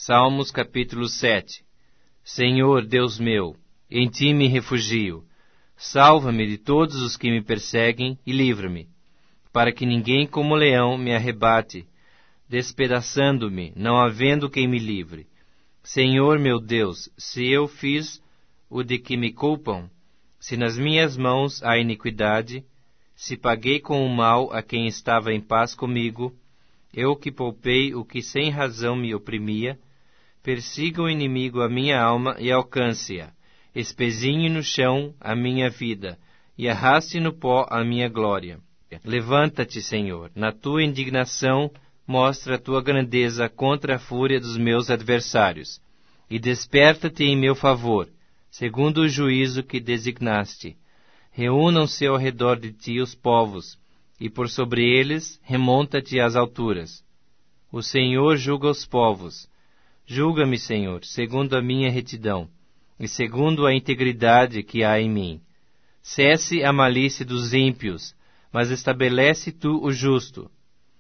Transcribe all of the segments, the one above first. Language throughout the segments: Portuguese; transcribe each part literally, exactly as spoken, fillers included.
Salmos capítulo sete. Senhor, Deus meu, em ti me refugio. Salva-me de todos os que me perseguem e livra-me, para que ninguém como leão me arrebate, despedaçando-me, não havendo quem me livre. Senhor meu Deus, se eu fiz o de que me culpam, se nas minhas mãos há iniquidade, se paguei com o mal a quem estava em paz comigo, eu que poupei o que sem razão me oprimia, persiga o inimigo a minha alma e alcance-a, espezinhe no chão a minha vida, e arraste no pó a minha glória. Levanta-te, Senhor, na tua indignação mostra a tua grandeza contra a fúria dos meus adversários, e desperta-te em meu favor, segundo o juízo que designaste. Reúnam-se ao redor de ti os povos, e por sobre eles remonta-te às alturas. O Senhor julga os povos. Julga-me, Senhor, segundo a minha retidão, e segundo a integridade que há em mim. Cesse a malícia dos ímpios, mas estabelece tu o justo.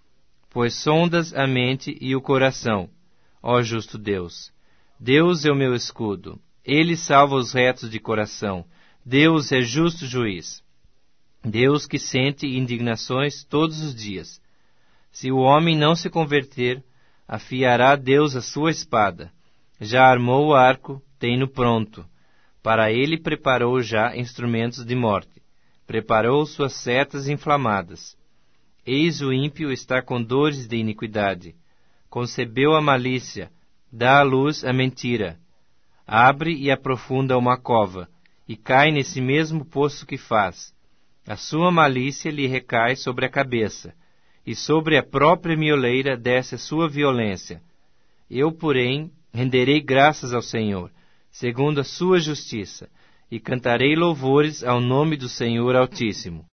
Pois sondas a mente e o coração, ó justo Deus. Deus é o meu escudo. Ele salva os retos de coração. Deus é justo juiz. Deus que sente indignações todos os dias. Se o homem não se converter, afiará Deus a sua espada. Já armou o arco, tem-no pronto. Para ele preparou já instrumentos de morte. Preparou suas setas inflamadas. Eis o ímpio está com dores de iniquidade. Concebeu a malícia, dá à luz a mentira. Abre e aprofunda uma cova, e cai nesse mesmo poço que faz. A sua malícia lhe recai sobre a cabeça, e sobre a própria mioleira desce a sua violência. Eu, porém, renderei graças ao Senhor, segundo a sua justiça, e cantarei louvores ao nome do Senhor Altíssimo.